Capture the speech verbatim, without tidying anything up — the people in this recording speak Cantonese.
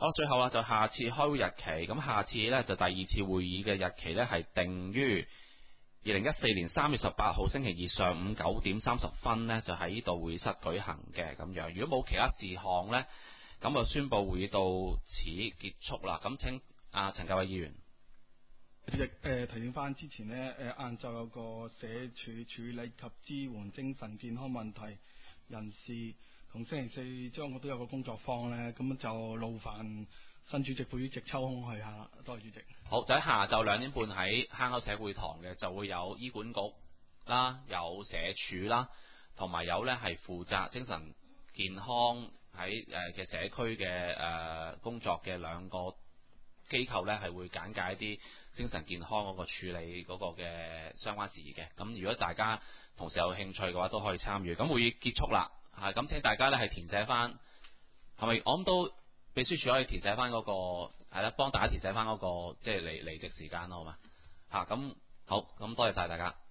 好，最後啦，就下次開會日期，咁下次呢，就第二次會議嘅日期呢，係定於二零一四年三月十八號星期二上午九點三十分呢，就喺呢度會議室舉行嘅咁樣。如果冇其他事項呢，咁就宣佈會議到此結束啦。咁請阿陳教偉議員。 主席，誒、呃、提醒翻之前呢，誒晏晝有個社署處理及支援精神健康問題人士，同星期四將我都有個工作坊呢，咁就勞煩新主席副主席抽空去下啦。多謝主席。 好，就喺下晝兩點半喺坑口社會堂嘅，就會有醫管局啦，有社署啦，同埋有呢係負責精神健康喺誒嘅社區嘅誒工作嘅兩個機構呢，係會簡介一啲精神健康嗰個處理嗰個嘅相關事宜嘅。咁如果大家同時有興趣嘅話，都可以參與。咁會議結束啦，嚇咁請大家呢係填寫翻，係咪？我諗都秘書處可以填寫翻嗰個係啦，幫大家填寫翻嗰個即係離離席時間咯，好嘛？嚇咁好，咁多謝晒大家。